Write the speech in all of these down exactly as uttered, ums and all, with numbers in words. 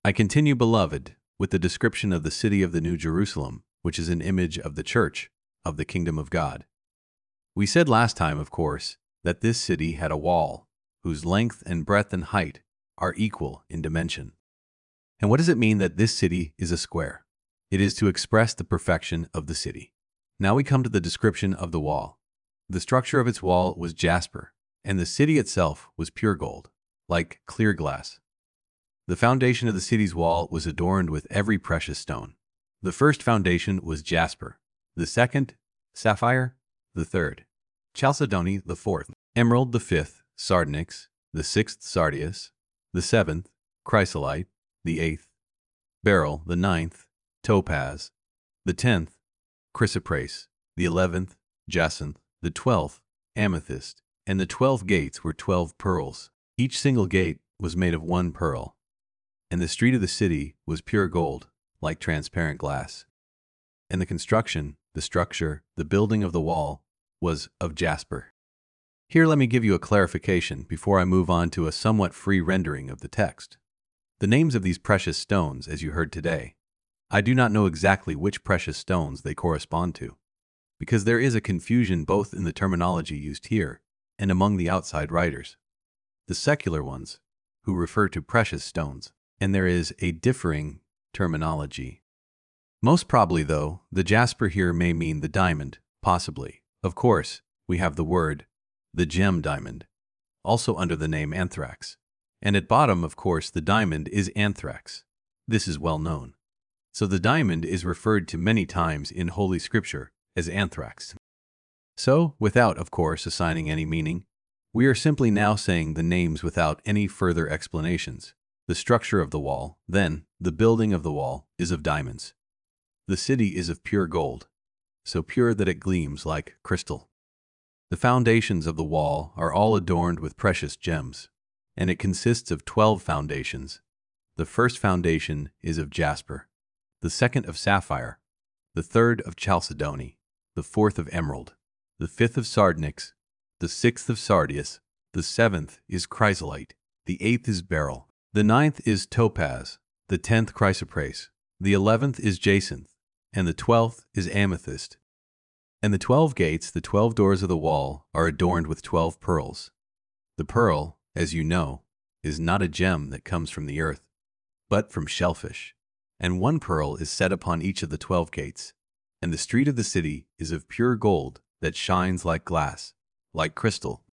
I continue, beloved, with the description of the city of the New Jerusalem, which is an image of the church, of the kingdom of God. We said last time, of course, that this city had a wall, whose length and breadth and height are equal in dimension. And what does it mean that this city is a square? It is to express the perfection of the city. Now we come to the description of the wall. The structure of its wall was jasper, and the city itself was pure gold, like clear glass. The foundation of the city's wall was adorned with every precious stone. The first foundation was jasper, the second, sapphire, the third, chalcedony, the fourth, emerald, the fifth, sardonyx, the sixth, sardius, the seventh, chrysolite, the eighth, beryl, the ninth, topaz, the tenth, chrysoprase, the eleventh, jacinth, the twelfth, amethyst, and the twelve gates were twelve pearls. Each single gate was made of one pearl, and the street of the city was pure gold, like transparent glass. And the construction, the structure, the building of the wall was of jasper. Here let me give you a clarification before I move on to a somewhat free rendering of the text. The names of these precious stones, as you heard today, I do not know exactly which precious stones they correspond to, because there is a confusion both in the terminology used here and among the outside writers, the secular ones, who refer to precious stones, and there is a differing terminology. Most probably, though, the jasper here may mean the diamond, possibly. Of course, we have the word, the gem diamond, also under the name anthrax. And at bottom, of course, the diamond is anthrax. This is well known. So the diamond is referred to many times in Holy Scripture as anthrax. So, without, of course, assigning any meaning, we are simply now saying the names without any further explanations. The structure of the wall, then, the building of the wall, is of diamonds. The city is of pure gold, so pure that it gleams like crystal. The foundations of the wall are all adorned with precious gems, and it consists of twelve foundations. The first foundation is of jasper, the second of sapphire, the third of chalcedony, the fourth of emerald, the fifth of sardonyx, the sixth of sardius, the seventh is chrysolite, the eighth is beryl, the ninth is topaz, the tenth chrysoprase, the eleventh is jacinth, and the twelfth is amethyst. And the twelve gates, the twelve doors of the wall, are adorned with twelve pearls. The pearl, as you know, is not a gem that comes from the earth, but from shellfish. And one pearl is set upon each of the twelve gates, and the street of the city is of pure gold that shines like glass, like crystal.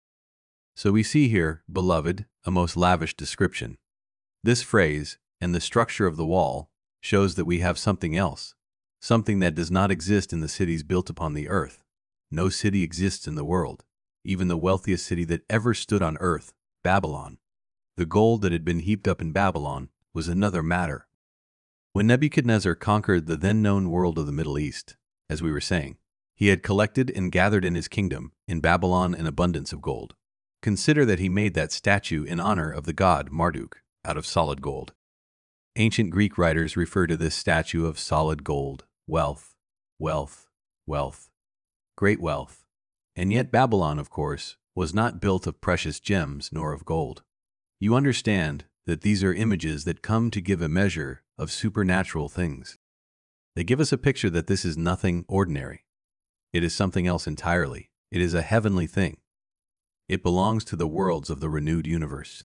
So we see here, beloved, a most lavish description. This phrase, and the structure of the wall, shows that we have something else, something that does not exist in the cities built upon the earth. No city exists in the world, even the wealthiest city that ever stood on earth, Babylon. The gold that had been heaped up in Babylon was another matter. When Nebuchadnezzar conquered the then-known world of the Middle East, as we were saying, he had collected and gathered in his kingdom, in Babylon, an abundance of gold. Consider that he made that statue in honor of the god Marduk, out of solid gold. Ancient Greek writers refer to this statue of solid gold, wealth, wealth, wealth, great wealth. And yet Babylon, of course, was not built of precious gems nor of gold. You understand that these are images that come to give a measure of supernatural things. They give us a picture that this is nothing ordinary. It is something else entirely. It is a heavenly thing. It belongs to the worlds of the renewed universe.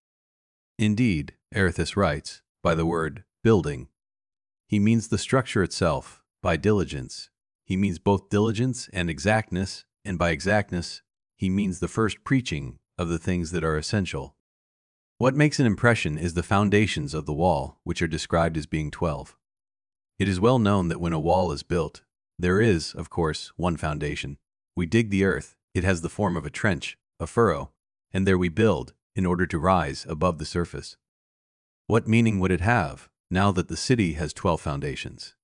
Indeed, Aratus writes, by the word building, he means the structure itself. By diligence, he means both diligence and exactness, and by exactness, he means the first preaching of the things that are essential. What makes an impression is the foundations of the wall, which are described as being twelve. It is well known that when a wall is built, there is, of course, one foundation. We dig the earth, it has the form of a trench, a furrow, and there we build, in order to rise above the surface. What meaning would it have, now that the city has twelve foundations?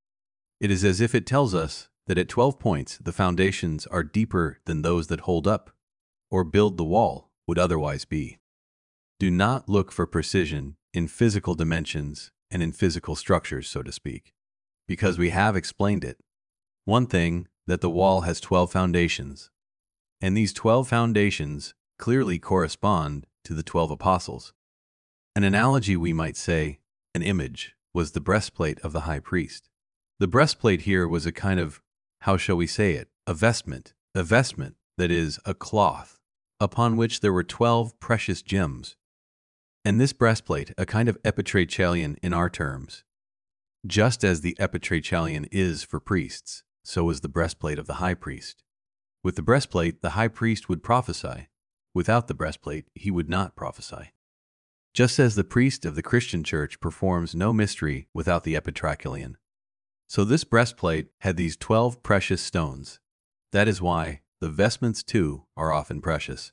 It is as if it tells us that at twelve points the foundations are deeper than those that hold up, or build the wall, would otherwise be. Do not look for precision in physical dimensions and in physical structures, so to speak, because we have explained it. One thing, that the wall has twelve foundations, and these twelve foundations clearly correspond to the twelve apostles. An analogy, we might say, an image, was the breastplate of the high priest. The breastplate here was a kind of, how shall we say it, a vestment, a vestment, that is, a cloth, upon which there were twelve precious gems. And this breastplate, a kind of epitrachalion in our terms. Just as the epitrachalion is for priests, so is the breastplate of the high priest. With the breastplate, the high priest would prophesy. Without the breastplate, he would not prophesy. Just as the priest of the Christian church performs no mystery without the epitrachalion. So this breastplate had these twelve precious stones. That is why the vestments too are often precious.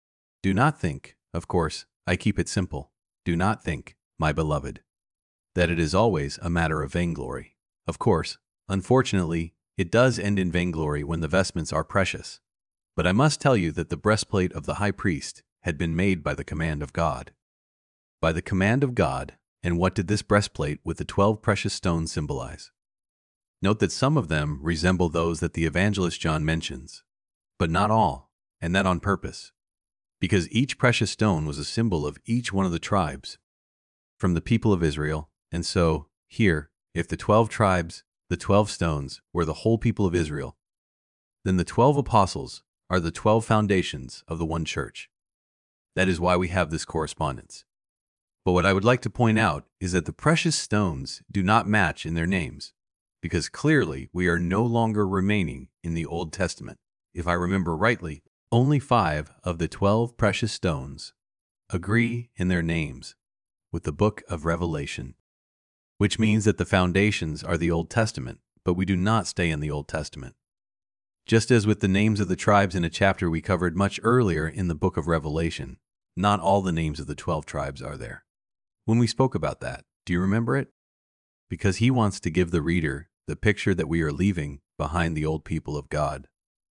Do not think, of course, I keep it simple. Do not think, my beloved, that it is always a matter of vainglory. Of course, unfortunately, it does end in vainglory when the vestments are precious. But I must tell you that the breastplate of the high priest had been made by the command of God. By the command of God, and what did this breastplate with the twelve precious stones symbolize? Note that some of them resemble those that the evangelist John mentions, but not all, and that on purpose, because each precious stone was a symbol of each one of the tribes from the people of Israel. And so, here, if the twelve tribes, the twelve stones, were the whole people of Israel, then the twelve apostles are the twelve foundations of the one church. That is why we have this correspondence. But what I would like to point out is that the precious stones do not match in their names, because clearly we are no longer remaining in the Old Testament. If I remember rightly, only five of the twelve precious stones agree in their names with the book of Revelation, which means that the foundations are the Old Testament, but we do not stay in the Old Testament. Just as with the names of the tribes in a chapter we covered much earlier in the book of Revelation, not all the names of the twelve tribes are there. When we spoke about that, do you remember it? Because he wants to give the reader the picture that we are leaving behind the old people of God.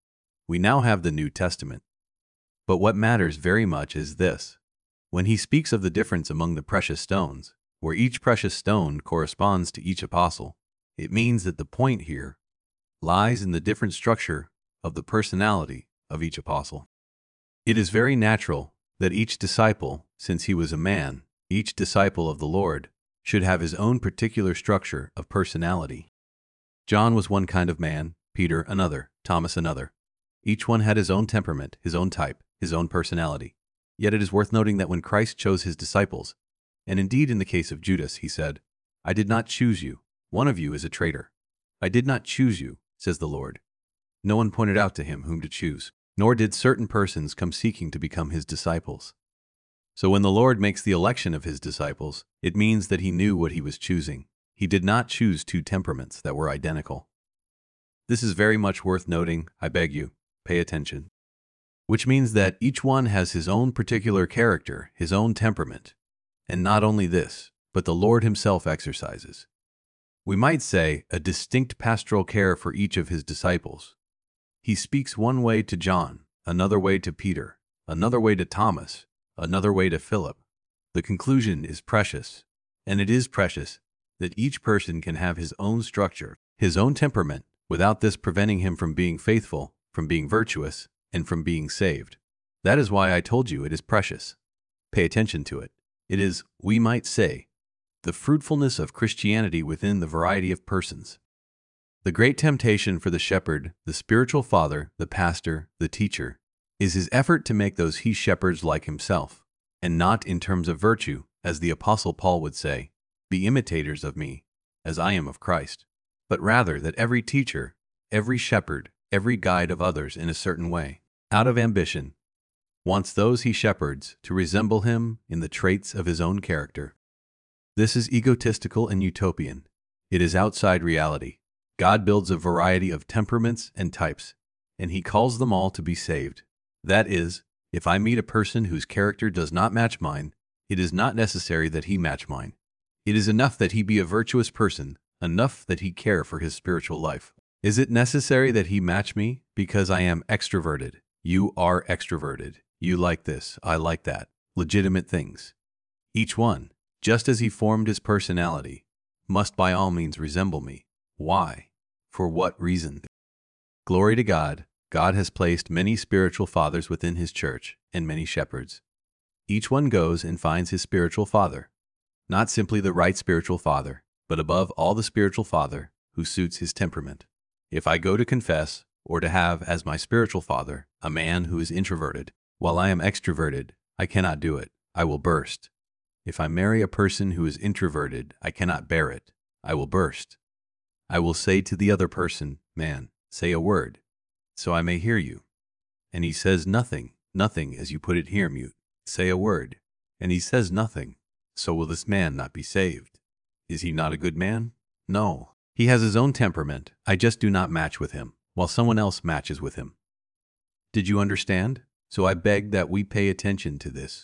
We now have the New Testament. But what matters very much is this. When he speaks of the difference among the precious stones, where each precious stone corresponds to each apostle, it means that the point here lies in the different structure of the personality of each apostle. It is very natural that each disciple, since he was a man, each disciple of the Lord, should have his own particular structure of personality. John was one kind of man, Peter another, Thomas another. Each one had his own temperament, his own type, his own personality. Yet it is worth noting that when Christ chose his disciples, and indeed in the case of Judas, he said, I did not choose you. One of you is a traitor. I did not choose you, says the Lord. No one pointed out to him whom to choose, nor did certain persons come seeking to become his disciples. So when the Lord makes the election of his disciples, it means that he knew what he was choosing. He did not choose two temperaments that were identical. This is very much worth noting, I beg you, pay attention. Which means that each one has his own particular character, his own temperament. And not only this, but the Lord himself exercises, we might say, a distinct pastoral care for each of his disciples. He speaks one way to John, another way to Peter, another way to Thomas, another way to Philip. The conclusion is precious, and it is precious that each person can have his own structure, his own temperament, without this preventing him from being faithful, from being virtuous, and from being saved. That is why I told you it is precious. Pay attention to it. It is, we might say, the fruitfulness of Christianity within the variety of persons. The great temptation for the shepherd, the spiritual father, the pastor, the teacher, is his effort to make those he shepherds like himself, and not in terms of virtue, as the Apostle Paul would say, be imitators of me, as I am of Christ, but rather that every teacher, every shepherd, every guide of others in a certain way, out of ambition, wants those he shepherds to resemble him in the traits of his own character. This is egotistical and utopian. It is outside reality. God builds a variety of temperaments and types, and he calls them all to be saved. That is, if I meet a person whose character does not match mine, it is not necessary that he match mine. It is enough that he be a virtuous person, enough that he care for his spiritual life. Is it necessary that he match me because I am extroverted? You are extroverted. You like this, I like that. Legitimate things. Each one, just as he formed his personality, must by all means resemble me. Why? For what reason? Glory to God, God has placed many spiritual fathers within his church and many shepherds. Each one goes and finds his spiritual father. Not simply the right spiritual father, but above all the spiritual father who suits his temperament. If I go to confess, or to have as my spiritual father a man who is introverted, while I am extroverted, I cannot do it. I will burst. If I marry a person who is introverted, I cannot bear it. I will burst. I will say to the other person, man, say a word, so I may hear you. And he says nothing, nothing as you put it here, mute. Say a word. And he says nothing. So will this man not be saved? Is he not a good man? No. He has his own temperament. I just do not match with him, while someone else matches with him. Did you understand? So I beg that we pay attention to this.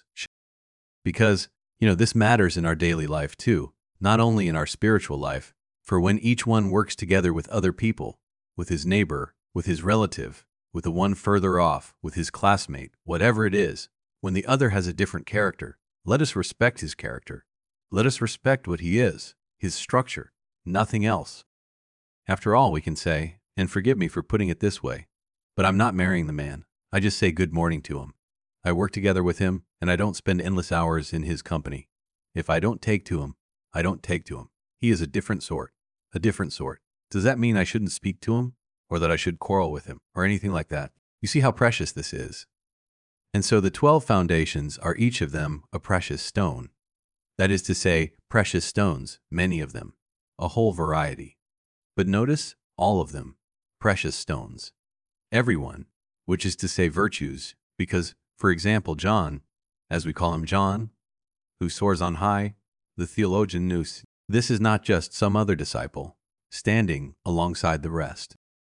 Because, you know, this matters in our daily life too, not only in our spiritual life, for when each one works together with other people, with his neighbor, with his relative, with the one further off, with his classmate, whatever it is, when the other has a different character, let us respect his character. Let us respect what he is, his structure, nothing else. After all, we can say, and forgive me for putting it this way, but I'm not marrying the man. I just say good morning to him. I work together with him, and I don't spend endless hours in his company. If I don't take to him, I don't take to him. He is a different sort, a different sort. Does that mean I shouldn't speak to him, or that I should quarrel with him, or anything like that? You see how precious this is. And so the twelve foundations are each of them a precious stone. That is to say, precious stones, many of them, a whole variety. But notice, all of them, precious stones. Everyone, which is to say virtues, because, for example, John, as we call him John, who soars on high, the theologian Nous, this is not just some other disciple, standing alongside the rest.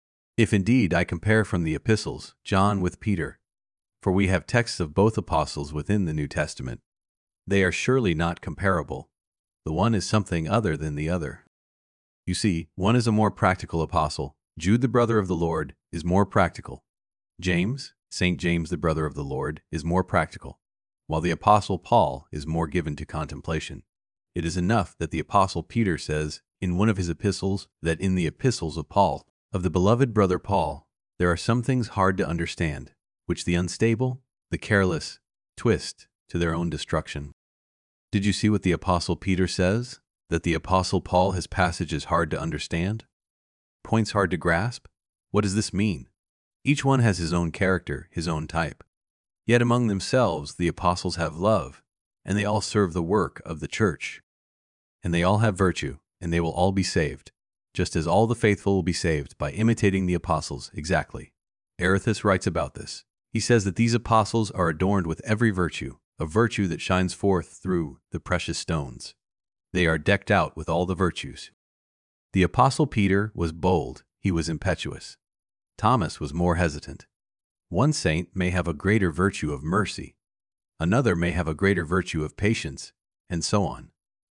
If indeed I compare from the epistles, John with Peter, for we have texts of both apostles within the New Testament, they are surely not comparable. The one is something other than the other. You see, one is a more practical apostle. Jude, the brother of the Lord, is more practical. James, Saint James, the brother of the Lord, is more practical, while the apostle Paul is more given to contemplation. It is enough that the apostle Peter says in one of his epistles that in the epistles of Paul, of the beloved brother Paul, there are some things hard to understand, which the unstable, the careless, twist to their own destruction. Did you see what the apostle Peter says? That the apostle Paul has passages hard to understand? Points hard to grasp? What does this mean? Each one has his own character, his own type. Yet among themselves the apostles have love, and they all serve the work of the church. And they all have virtue, and they will all be saved, just as all the faithful will be saved by imitating the apostles exactly. Arethusa writes about this. He says that these apostles are adorned with every virtue, a virtue that shines forth through the precious stones. They are decked out with all the virtues. The apostle Peter was bold, he was impetuous. Thomas was more hesitant. One saint may have a greater virtue of mercy, another may have a greater virtue of patience, and so on.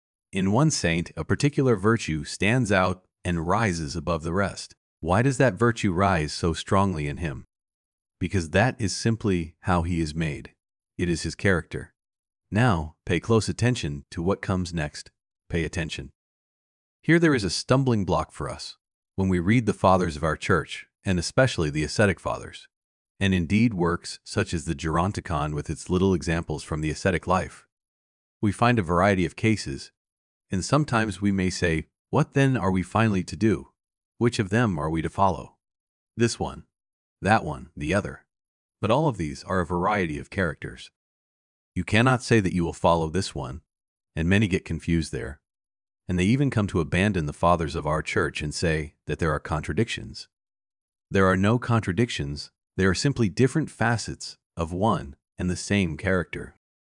In one saint, a particular virtue stands out and rises above the rest. Why does that virtue rise so strongly in him? Because that is simply how he is made. It is his character. Now, pay close attention to what comes next. Pay attention. Here there is a stumbling block for us when we read the fathers of our church, and especially the ascetic fathers, and indeed works such as the Geronticon with its little examples from the ascetic life. We find a variety of cases, and sometimes we may say, what then are we finally to do? Which of them are we to follow? This one, that one, the other. But all of these are a variety of characters. You cannot say that you will follow this one, and many get confused there. And they even come to abandon the fathers of our church and say that there are contradictions. There are no contradictions, they are simply different facets of one and the same character.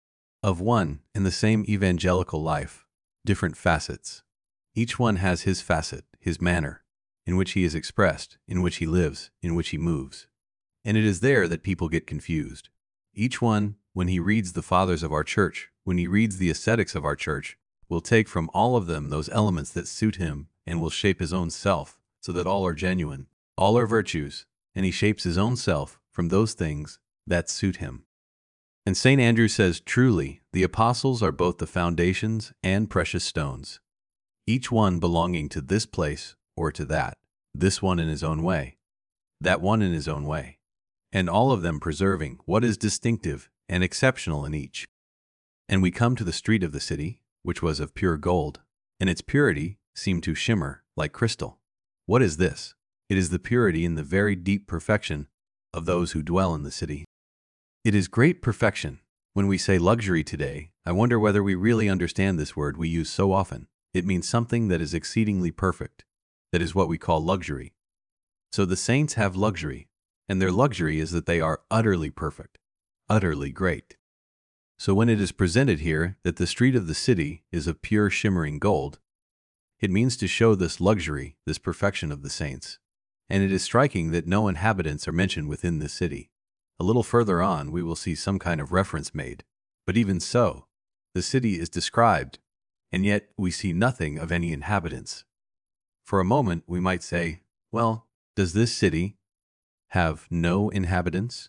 Of one and the same evangelical life, different facets. Each one has his facet, his manner, in which he is expressed, in which he lives, in which he moves. And it is there that people get confused. Each one, when he reads the fathers of our church, when he reads the ascetics of our church, will take from all of them those elements that suit him and will shape his own self so that all are genuine, all are virtues, and he shapes his own self from those things that suit him. And Saint Andrew says, truly, the apostles are both the foundations and precious stones, each one belonging to this place or to that, this one in his own way, that one in his own way, and all of them preserving what is distinctive and exceptional in each. And we come to the street of the city, which was of pure gold, and its purity seemed to shimmer like crystal. What is this? It is the purity and the very deep perfection of those who dwell in the city. It is great perfection. When we say luxury today, I wonder whether we really understand this word we use so often. It means something that is exceedingly perfect. That is what we call luxury. So the saints have luxury, and their luxury is that they are utterly perfect, utterly great. So when it is presented here that the street of the city is of pure shimmering gold, it means to show this luxury, this perfection of the saints. And it is striking that no inhabitants are mentioned within this city. A little further on, we will see some kind of reference made. But even so, the city is described, and yet we see nothing of any inhabitants. For a moment, we might say, well, does this city have no inhabitants?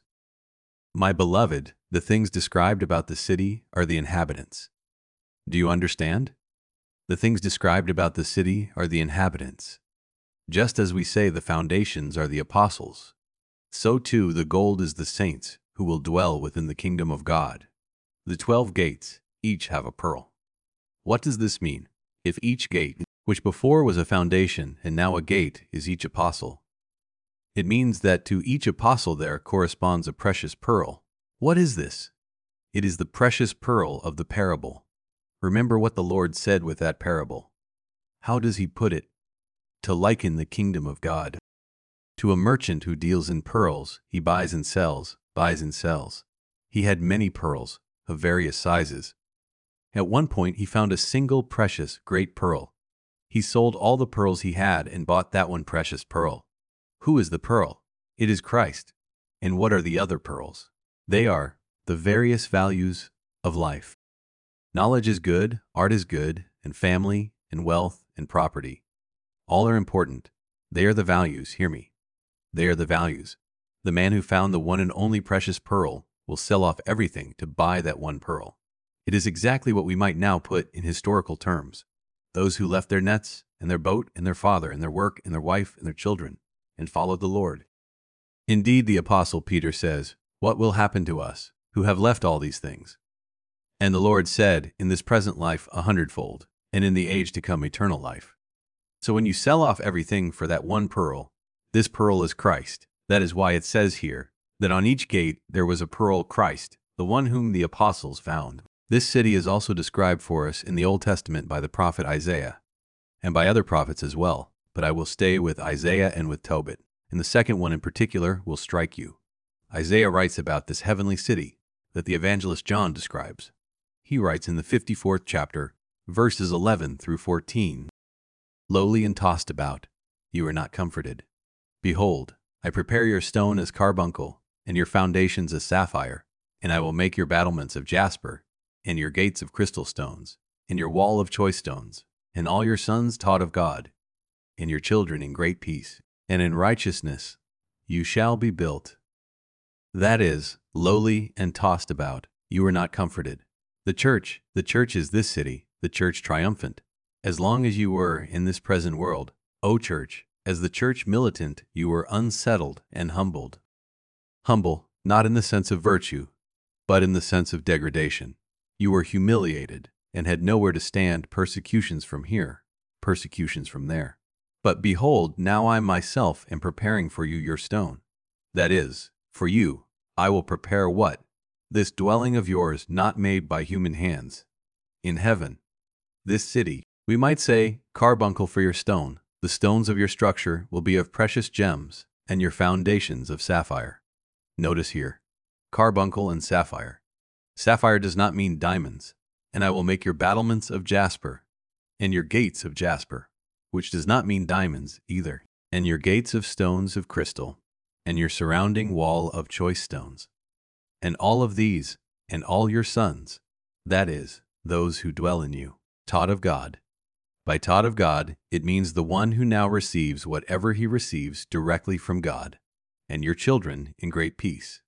My beloved, the things described about the city are the inhabitants. Do you understand? The things described about the city are the inhabitants. Just as we say the foundations are the apostles, so too the gold is the saints who will dwell within the kingdom of God. The twelve gates each have a pearl. What does this mean? If each gate, which before was a foundation and now a gate, is each apostle, it means that to each apostle there corresponds a precious pearl. What is this? It is the precious pearl of the parable. Remember what the Lord said with that parable. How does he put it? To liken the kingdom of God to a merchant who deals in pearls. He buys and sells, buys and sells. He had many pearls of various sizes. At one point he found a single precious great pearl. He sold all the pearls he had and bought that one precious pearl. Who is the pearl? It is Christ. And what are the other pearls? They are the various values of life. Knowledge is good, art is good, and family, and wealth, and property. All are important. They are the values, hear me. They are the values. The man who found the one and only precious pearl will sell off everything to buy that one pearl. It is exactly what we might now put in historical terms. Those who left their nets, and their boat, and their father, and their work, and their wife, and their children, and followed the Lord. Indeed, the Apostle Peter says, "What will happen to us, who have left all these things?" And the Lord said, in this present life a hundredfold, and in the age to come eternal life. So when you sell off everything for that one pearl, this pearl is Christ. That is why it says here that on each gate there was a pearl, Christ, the one whom the apostles found. This city is also described for us in the Old Testament by the prophet Isaiah, and by other prophets as well, but I will stay with Isaiah and with Tobit, and the second one in particular will strike you. Isaiah writes about this heavenly city that the evangelist John describes. He writes in the fifty-fourth chapter, verses eleven through fourteen, "Lowly and tossed about, you are not comforted. Behold, I prepare your stone as carbuncle, and your foundations as sapphire, and I will make your battlements of jasper, and your gates of crystal stones, and your wall of choice stones, and all your sons taught of God, and your children in great peace, and in righteousness you shall be built." That is, lowly and tossed about, you are not comforted. The church, the church is this city, the church triumphant. As long as you were in this present world, O church, as the church militant, you were unsettled and humbled. Humble, not in the sense of virtue, but in the sense of degradation. You were humiliated and had nowhere to stand, persecutions from here, persecutions from there. But behold, now I myself am preparing for you your stone. That is, for you, I will prepare what? This dwelling of yours not made by human hands. In heaven, this city, we might say, carbuncle for your stone. The stones of your structure will be of precious gems, and your foundations of sapphire. Notice here, carbuncle and sapphire. Sapphire does not mean diamonds. And I will make your battlements of jasper, and your gates of jasper, which does not mean diamonds either, and your gates of stones of crystal, and your surrounding wall of choice stones. And all of these, and all your sons, that is, those who dwell in you, taught of God. By taught of God, it means the one who now receives whatever he receives directly from God, and your children in great peace.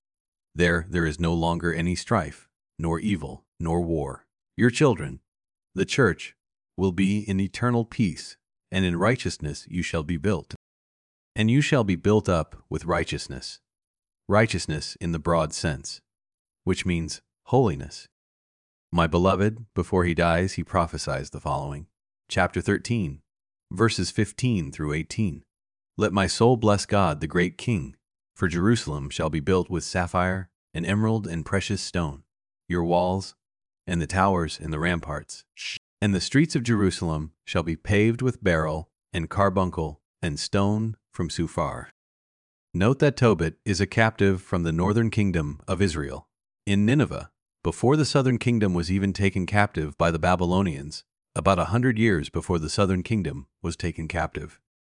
There, there is no longer any strife, nor evil, nor war. Your children, the church, will be in eternal peace, and in righteousness you shall be built. And you shall be built up with righteousness. Righteousness in the broad sense, which means holiness. My beloved, before he dies, he prophesies the following. Chapter thirteen, verses fifteen through eighteen. Let my soul bless God, the great King, for Jerusalem shall be built with sapphire and emerald and precious stone. Your walls and the towers and the ramparts and the streets of Jerusalem shall be paved with beryl and carbuncle and stone from Suphar. Note that Tobit is a captive from the northern kingdom of Israel. In Nineveh, before the southern kingdom was even taken captive by the Babylonians, about a hundred years before the southern kingdom was taken captive.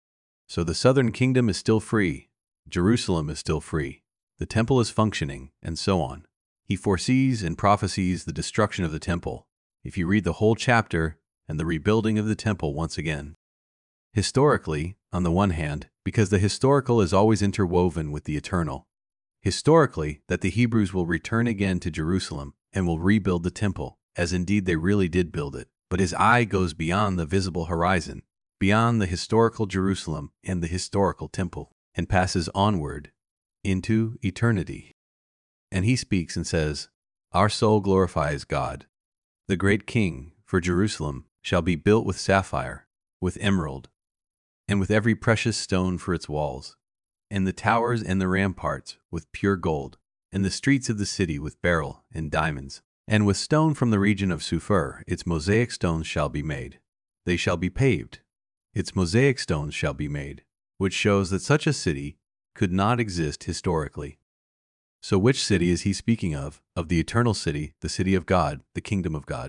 So the southern kingdom is still free, Jerusalem is still free, the temple is functioning, and so on. He foresees and prophesies the destruction of the temple, if you read the whole chapter, and the rebuilding of the temple once again. Historically, on the one hand, because the historical is always interwoven with the eternal. Historically, that the Hebrews will return again to Jerusalem and will rebuild the temple, as indeed they really did build it. But his eye goes beyond the visible horizon, beyond the historical Jerusalem and the historical temple, and passes onward into eternity. And he speaks and says, Our soul glorifies God, the great King, for Jerusalem shall be built with sapphire, with emerald, and with every precious stone for its walls, and the towers and the ramparts with pure gold, and the streets of the city with beryl and diamonds, and with stone from the region of Suphar. Its mosaic stones shall be made. They shall be paved. Its mosaic stones shall be made, which shows that such a city could not exist historically. So which city is he speaking of? Of the eternal city, the city of God, the kingdom of God.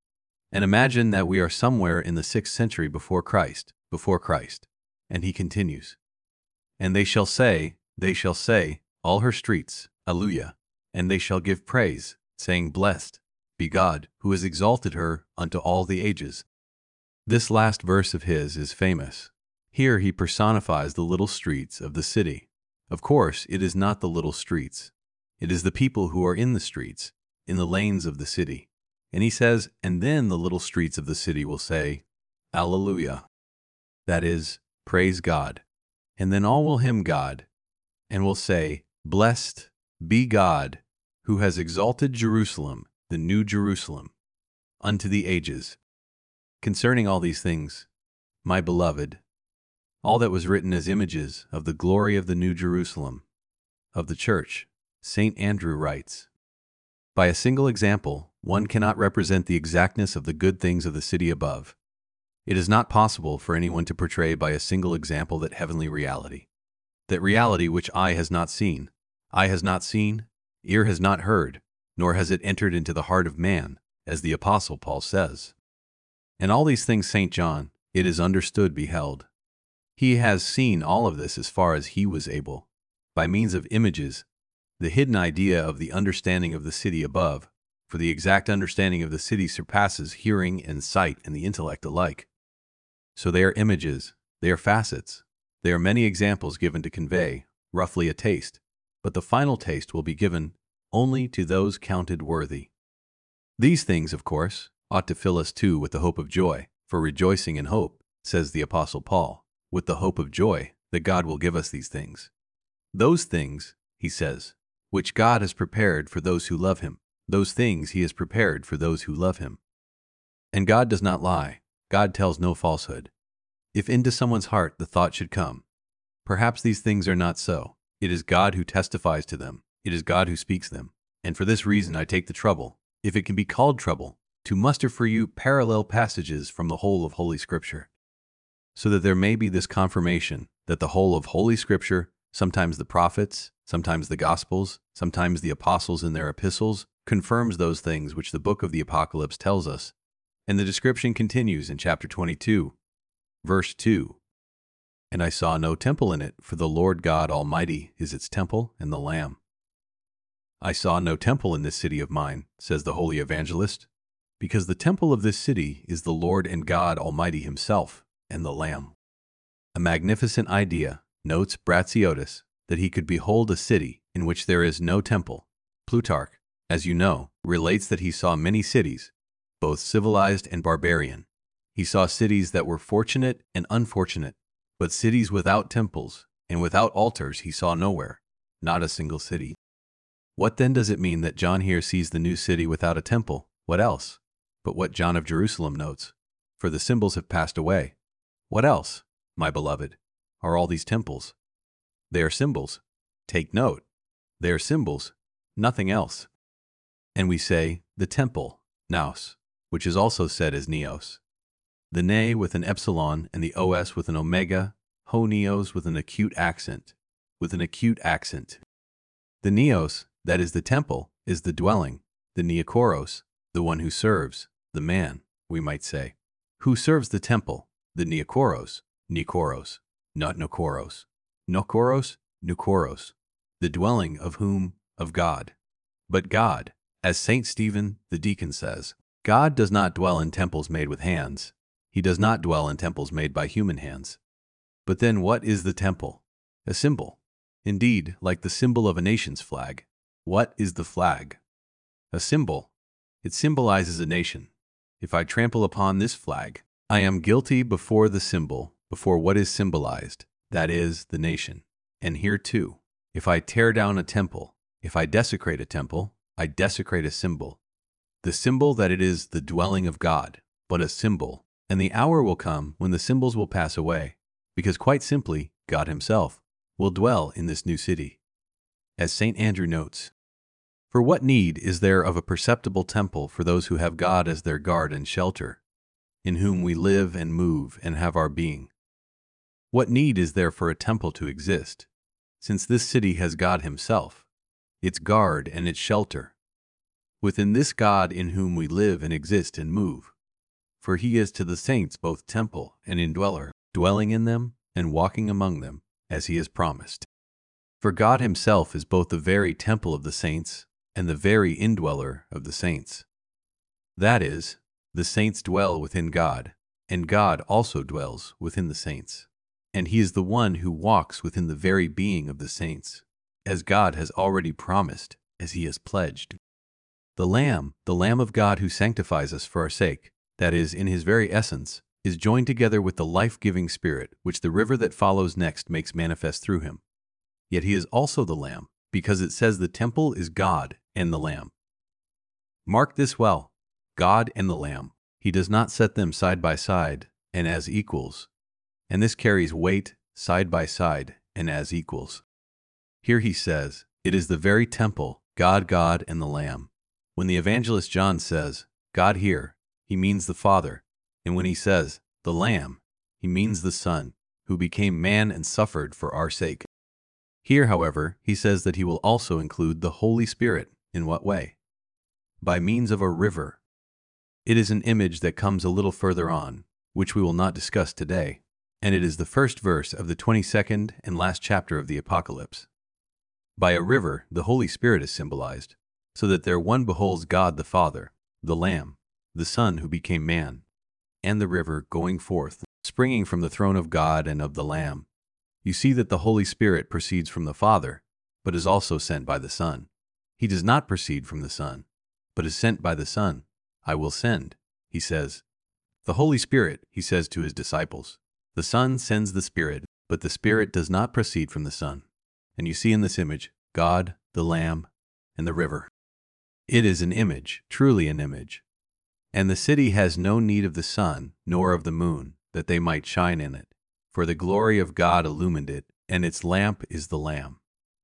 And imagine that we are somewhere in the sixth century before Christ, before Christ. And he continues, And they shall say, they shall say, all her streets, Alleluia, and they shall give praise, saying, Blessed be God, who has exalted her unto all the ages. This last verse of his is famous. Here he personifies the little streets of the city. Of course, it is not the little streets. It is the people who are in the streets, in the lanes of the city. And he says, and then the little streets of the city will say, Alleluia. That is, praise God. And then all will hymn God, and will say, Blessed be God, who has exalted Jerusalem, the new Jerusalem, unto the ages. Concerning all these things, my beloved, all that was written as images of the glory of the new Jerusalem, of the church, Saint Andrew writes, By a single example, one cannot represent the exactness of the good things of the city above. It is not possible for anyone to portray by a single example that heavenly reality, that reality which eye has not seen, eye has not seen, ear has not heard, nor has it entered into the heart of man, as the Apostle Paul says. And all these things Saint John, it is understood, beheld. He has seen all of this as far as he was able, by means of images, the hidden idea of the understanding of the city above, for the exact understanding of the city surpasses hearing and sight and the intellect alike. So they are images, they are facets, they are many examples given to convey, roughly, a taste, but the final taste will be given only to those counted worthy. These things, of course, ought to fill us too with the hope of joy, for rejoicing in hope, says the Apostle Paul, with the hope of joy that God will give us these things. Those things, he says, which God has prepared for those who love him, those things he has prepared for those who love him. And God does not lie, God tells no falsehood. If into someone's heart the thought should come, perhaps these things are not so, it is God who testifies to them, it is God who speaks them, and for this reason I take the trouble, if it can be called trouble, to muster for you parallel passages from the whole of Holy Scripture, so that there may be this confirmation that the whole of Holy Scripture, sometimes the prophets, sometimes the Gospels, sometimes the apostles in their epistles, confirms those things which the book of the Apocalypse tells us. And the description continues in chapter twenty-two, verse two. And I saw no temple in it, for the Lord God Almighty is its temple and the Lamb. I saw no temple in this city of mine, says the holy evangelist, because the temple of this city is the Lord and God Almighty himself and the Lamb. A magnificent idea, notes Bratsiotis, that he could behold a city in which there is no temple. Plutarch, as you know, relates that he saw many cities, both civilized and barbarian. He saw cities that were fortunate and unfortunate, but cities without temples and without altars he saw nowhere, not a single city. What then does it mean that John here sees the new city without a temple? What else? But what John of Jerusalem notes. For the symbols have passed away. What else, my beloved, are all these temples? They are symbols. Take note. They are symbols, nothing else. And we say, the temple, naos, which is also said as neos. The ne with an epsilon and the os with an omega, ho neos with an acute accent, with an acute accent. The neos, that is the temple, is the dwelling, the neokoros, the one who serves, the man, we might say. Who serves the temple? The neokoros, nekoros, not nokoros. Nokoros, nukoros, the dwelling of whom? Of God. But God, as Saint Stephen the deacon says, God does not dwell in temples made with hands. He does not dwell in temples made by human hands. But then what is the temple? A symbol. Indeed, like the symbol of a nation's flag. What is the flag? A symbol. It symbolizes a nation. If I trample upon this flag, I am guilty before the symbol, before what is symbolized, that is, the nation. And here too, if I tear down a temple, if I desecrate a temple, I desecrate a symbol. The symbol that it is the dwelling of God, but a symbol. And the hour will come when the symbols will pass away, because quite simply, God himself will dwell in this new city. As Saint Andrew notes, for what need is there of a perceptible temple for those who have God as their guard and shelter, in whom we live and move and have our being? What need is there for a temple to exist, since this city has God himself, its guard and its shelter, within this God in whom we live and exist and move? For he is to the saints both temple and indweller, dwelling in them and walking among them, as he has promised. For God himself is both the very temple of the saints and the very indweller of the saints. That is, the saints dwell within God, and God also dwells within the saints. And he is the one who walks within the very being of the saints, as God has already promised, as he has pledged. The Lamb, the Lamb of God who sanctifies us for our sake, that is, in his very essence, is joined together with the life-giving Spirit, which the river that follows next makes manifest through him. Yet he is also the Lamb, because it says the temple is God and the Lamb. Mark this well, God and the Lamb. He does not set them side by side and as equals, and this carries weight side by side and as equals. Here he says, it is the very temple, God, God, and the Lamb. When the evangelist John says, God here, he means the Father, and when he says, the Lamb, he means the Son, who became man and suffered for our sake. Here, however, he says that he will also include the Holy Spirit. In what way? By means of a river. It is an image that comes a little further on, which we will not discuss today, and it is the first verse of the twenty-second and last chapter of the Apocalypse. By a river, the Holy Spirit is symbolized, so that there one beholds God the Father, the Lamb, the Son who became man, and the river going forth, springing from the throne of God and of the Lamb. You see that the Holy Spirit proceeds from the Father, but is also sent by the Son. He does not proceed from the Son, but is sent by the Son. I will send, he says. The Holy Spirit, he says to his disciples. The Son sends the Spirit, but the Spirit does not proceed from the Son. And you see in this image, God, the Lamb, and the river. It is an image, truly an image. And the city has no need of the sun, nor of the moon, that they might shine in it. For the glory of God illumined it, and its lamp is the Lamb.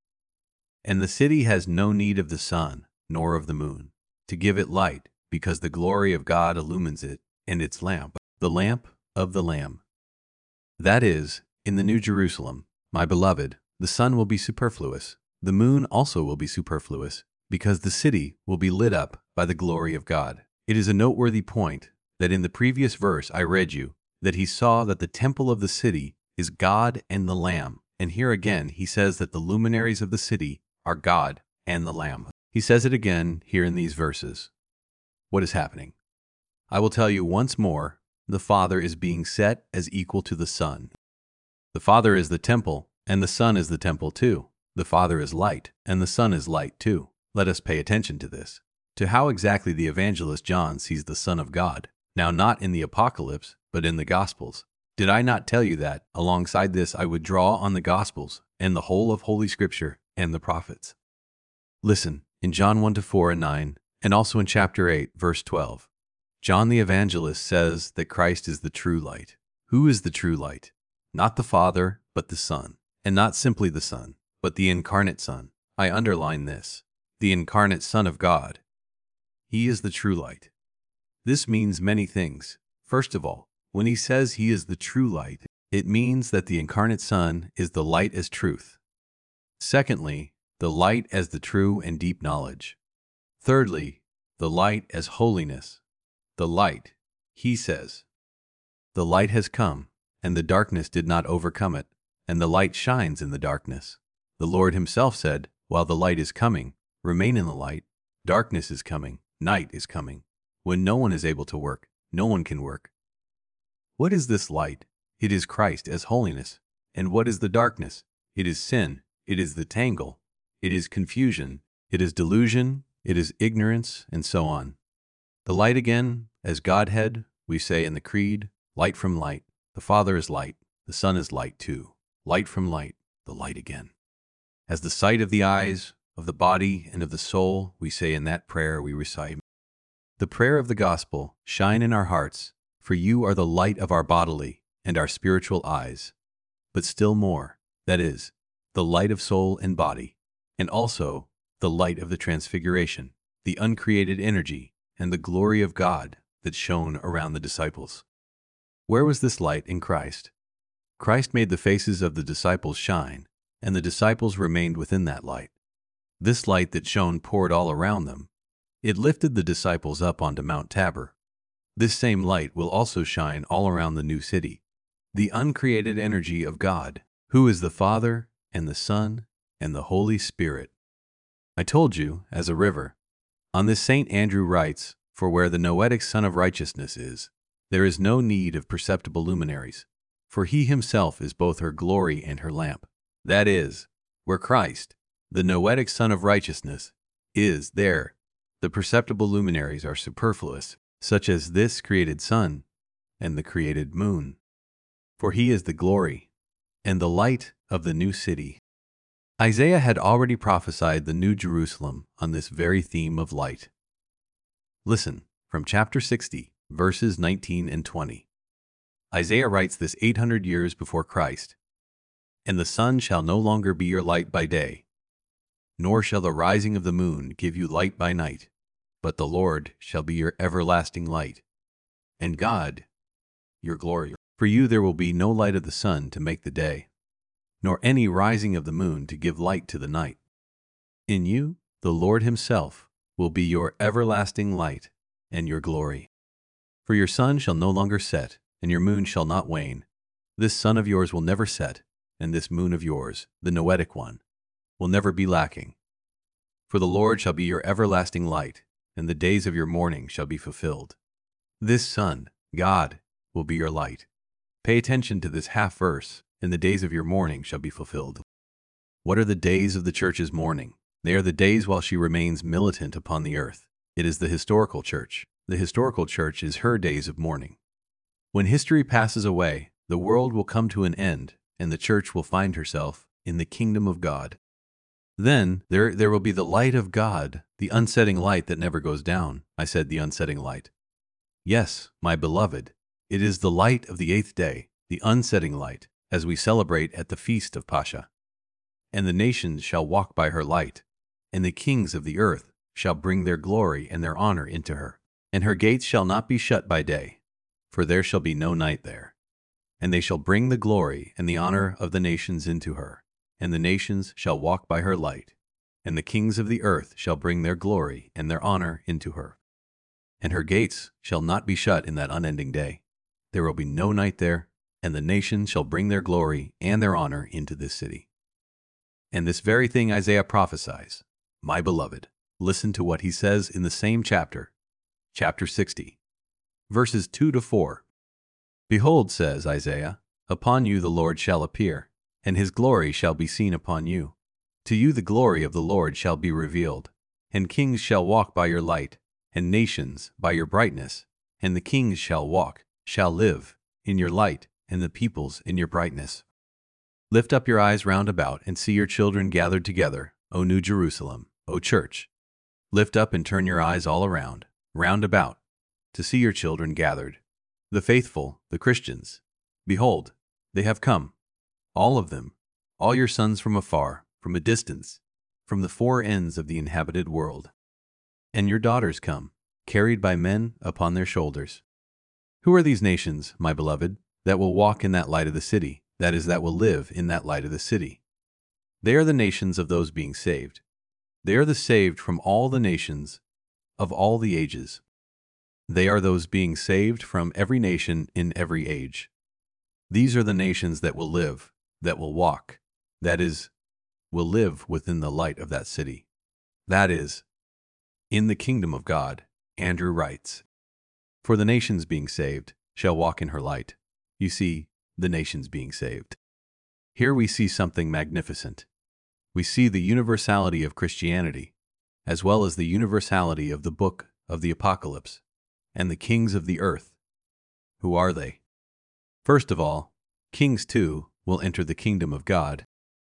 And the city has no need of the sun, nor of the moon, to give it light, because the glory of God illumines it, and its lamp, the lamp of the Lamb. That is, in the New Jerusalem, my beloved, the sun will be superfluous, the moon also will be superfluous, because the city will be lit up by the glory of God. It is a noteworthy point that in the previous verse I read you, that he saw that the temple of the city is God and the Lamb. And here again he says that the luminaries of the city are God and the Lamb. He says it again here in these verses. What is happening? I will tell you once more, the Father is being set as equal to the Son. The Father is the temple, and the Son is the temple too. The Father is light, and the Son is light too. Let us pay attention to this, to how exactly the evangelist John sees the Son of God. Now not in the Apocalypse, but in the Gospels. Did I not tell you that, alongside this, I would draw on the Gospels, and the whole of Holy Scripture, and the prophets? Listen, in John one to four and nine, And also in chapter eight, verse twelve, John the Evangelist says that Christ is the true light. Who is the true light? Not the Father, but the Son. And not simply the Son, but the incarnate Son. I underline this. The incarnate Son of God. He is the true light. This means many things. First of all, when he says he is the true light, it means that the incarnate Son is the light as truth. Secondly, the light as the true and deep knowledge. Thirdly, the light as holiness. The light, he says. The light has come, and the darkness did not overcome it, and the light shines in the darkness. The Lord himself said, while the light is coming, remain in the light. Darkness is coming, night is coming. When no one is able to work, no one can work. What is this light? It is Christ as holiness. And what is the darkness? It is sin. It is the tangle. It is confusion. It is delusion. It is ignorance, and so on. The light again, as Godhead, we say in the Creed, light from light. The Father is light. The Son is light too. Light from light, the light again. As the sight of the eyes, of the body, and of the soul, we say in that prayer we recite. The prayer of the gospel, shine in our hearts, for you are the light of our bodily and our spiritual eyes. But still more, that is, the light of soul and body, and also the light of the transfiguration, the uncreated energy, and the glory of God that shone around the disciples. Where was this light in Christ? Christ made the faces of the disciples shine, and the disciples remained within that light. This light that shone poured all around them. It lifted the disciples up onto Mount Tabor. This same light will also shine all around the new city. The uncreated energy of God, who is the Father, and the Son, and the Holy Spirit. I told you, as a river. On this Saint Andrew writes, for where the noetic Son of Righteousness is, there is no need of perceptible luminaries, for he himself is both her glory and her lamp. That is, where Christ, the noetic Son of Righteousness, is, there the perceptible luminaries are superfluous, such as this created sun and the created moon. For he is the glory and the light of the new city. Isaiah had already prophesied the New Jerusalem on this very theme of light. Listen, from chapter sixty, verses nineteen and twenty. Isaiah writes this eight hundred years before Christ. And the sun shall no longer be your light by day, nor shall the rising of the moon give you light by night, but the Lord shall be your everlasting light, and God your glory. For you there will be no light of the sun to make the day, nor any rising of the moon to give light to the night. In you the Lord himself will be your everlasting light and your glory. For your sun shall no longer set, and your moon shall not wane. This sun of yours will never set, and this moon of yours, the noetic one, will never be lacking. For the Lord shall be your everlasting light, and the days of your mourning shall be fulfilled. This sun, God, will be your light. Pay attention to this half verse, and the days of your mourning shall be fulfilled. What are the days of the church's mourning? They are the days while she remains militant upon the earth. It is the historical church. The historical church is her days of mourning. When history passes away, the world will come to an end, and the church will find herself in the kingdom of God. Then there, there will be the light of God, the unsetting light that never goes down. I said the unsetting light. Yes, my beloved, it is the light of the eighth day, the unsetting light, as we celebrate at the feast of Pascha. And the nations shall walk by her light, and the kings of the earth shall bring their glory and their honor into her. And her gates shall not be shut by day, for there shall be no night there. And they shall bring the glory and the honor of the nations into her, and the nations shall walk by her light, and the kings of the earth shall bring their glory and their honor into her. And her gates shall not be shut in that unending day. There will be no night there, and the nations shall bring their glory and their honor into this city. And this very thing Isaiah prophesies. My beloved, listen to what he says in the same chapter, chapter sixty, verses two to four. Behold, says Isaiah, upon you the Lord shall appear, and his glory shall be seen upon you. To you the glory of the Lord shall be revealed, and kings shall walk by your light, and nations by your brightness, and the kings shall walk, shall live, in your light, and the peoples in your brightness. Lift up your eyes round about, and see your children gathered together, O New Jerusalem, O church. Lift up and turn your eyes all around, round about, to see your children gathered. The faithful, the Christians. Behold, they have come. All of them, all your sons from afar, from a distance, from the four ends of the inhabited world. And your daughters come, carried by men upon their shoulders. Who are these nations, my beloved, that will walk in that light of the city, that is, that will live in that light of the city? They are the nations of those being saved. They are the saved from all the nations of all the ages. They are those being saved from every nation in every age. These are the nations that will live, that will walk, that is, will live within the light of that city. That is, in the kingdom of God, Andrew writes, for the nations being saved shall walk in her light. You see, the nations being saved. Here we see something magnificent. We see the universality of Christianity, as well as the universality of the book of the Apocalypse, and the kings of the earth. Who are they? First of all, kings too will enter the kingdom of God.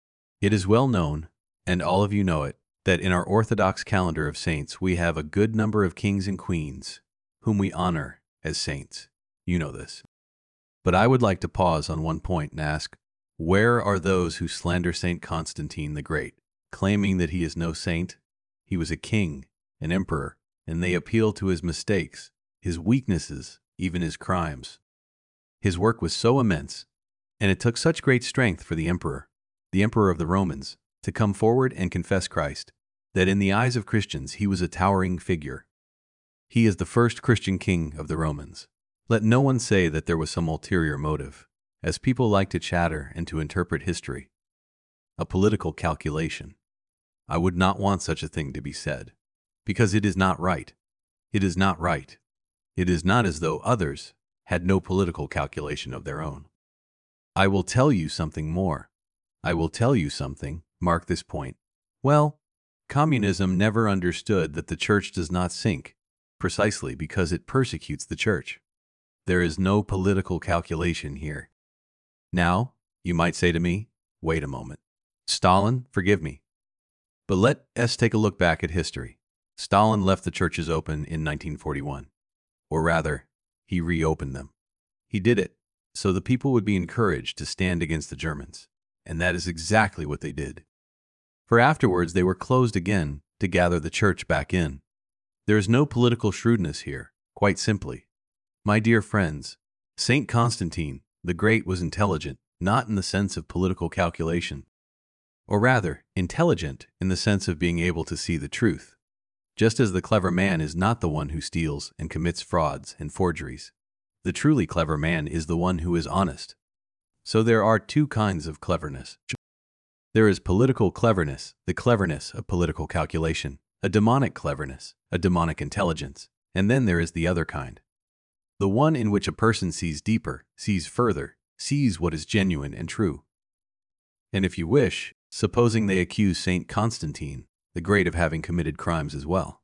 It is well known, and all of you know it, that in our Orthodox calendar of saints we have a good number of kings and queens, whom we honor as saints. You know this. But I would like to pause on one point and ask, where are those who slander Saint Constantine the Great, claiming that he is no saint? He was a king, an emperor, and they appeal to his mistakes, his weaknesses, even his crimes. His work was so immense, and it took such great strength for the emperor, the emperor of the Romans, to come forward and confess Christ, that in the eyes of Christians he was a towering figure. He is the first Christian king of the Romans. Let no one say that there was some ulterior motive, as people like to chatter and to interpret history. A political calculation. I would not want such a thing to be said, because it is not right. It is not right. It is not as though others had no political calculation of their own. I will tell you something more. I will tell you something, mark this point. Well, communism never understood that the church does not sink, precisely because it persecutes the church. There is no political calculation here. Now, you might say to me, wait a moment. Stalin, forgive me. But let us take a look back at history. Stalin left the churches open in nineteen forty-one. Or rather, he reopened them. He did it so the people would be encouraged to stand against the Germans. And that is exactly what they did. For afterwards they were closed again to gather the church back in. There is no political shrewdness here, quite simply. My dear friends, Saint Constantine the Great was intelligent, not in the sense of political calculation, or rather, intelligent in the sense of being able to see the truth, just as the clever man is not the one who steals and commits frauds and forgeries. The truly clever man is the one who is honest. So there are two kinds of cleverness. There is political cleverness, the cleverness of political calculation, a demonic cleverness, a demonic intelligence, and then there is the other kind. The one in which a person sees deeper, sees further, sees what is genuine and true. And if you wish, supposing they accuse Saint Constantine the Great of having committed crimes as well,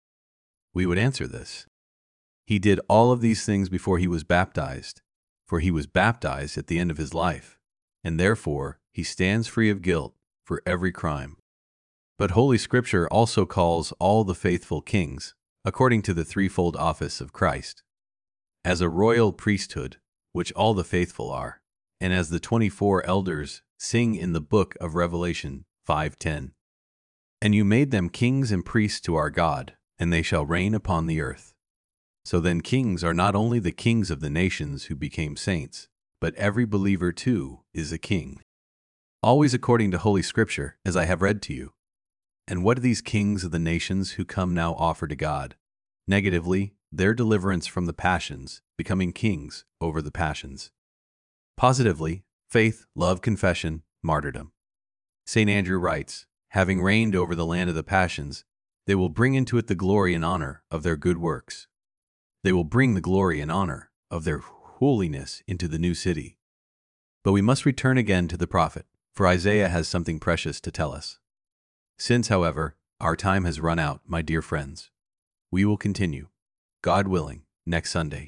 we would answer this. He did all of these things before he was baptized, for he was baptized at the end of his life, and therefore he stands free of guilt for every crime. But Holy Scripture also calls all the faithful kings, according to the threefold office of Christ, as a royal priesthood, which all the faithful are, and as the twenty-four elders sing in the book of Revelation five ten. And you made them kings and priests to our God, and they shall reign upon the earth. So then kings are not only the kings of the nations who became saints, but every believer too is a king. Always according to Holy Scripture, as I have read to you. And what do these kings of the nations who come now offer to God? Negatively, their deliverance from the passions, becoming kings over the passions. Positively, faith, love, confession, martyrdom. Saint Andrew writes, having reigned over the land of the passions, they will bring into it the glory and honor of their good works. They will bring the glory and honor of their holiness into the new city. But we must return again to the prophet, for Isaiah has something precious to tell us. Since, however, our time has run out, my dear friends, we will continue, God willing, next Sunday.